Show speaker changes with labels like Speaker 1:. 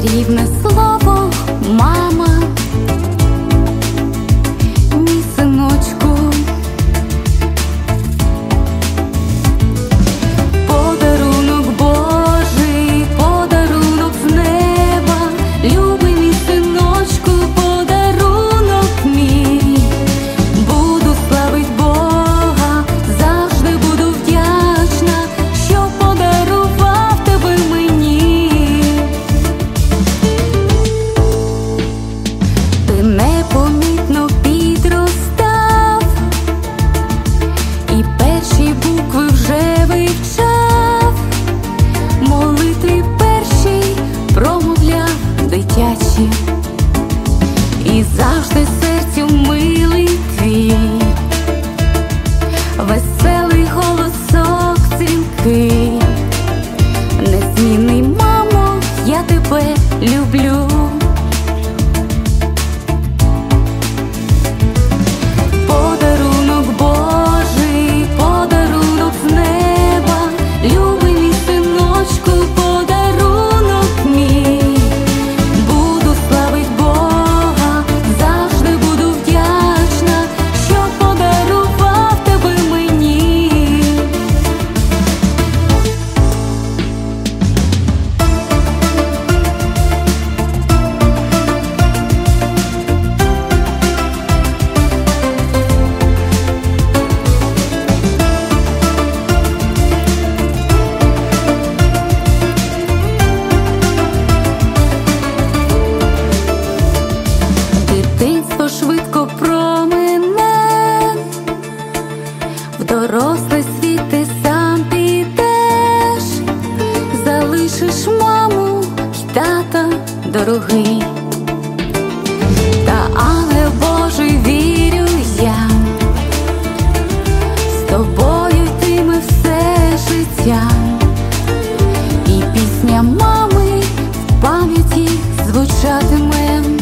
Speaker 1: чарівне слово мама, мій синочку. Подарунок Божий, подарунок з неба, любий мій синочку, подарунок мій. Буду славить Бога, завжди буду вдячна, що подарував тебе мені. Ти непомітно підростав, і перші букви вже вивчав, молитви перші промовляв дитячі, і завжди серцю милий твій, веселий голосок дзвінкий. Незмінний, мамо, я тебе люблю. Подарунок Божий, подарунок з неба, любий мій синочку, подарунок мій. Буду славить Бога, завжди буду вдячна, що подарував тебе мені. Дитинство швидко промине, в дорослий світ ти сам підеш, залишиш маму й тата дорогий. Та ангел Божий, вірю я, з тобою йтиме все життя, і пісня мами в пам'яті звучатиме.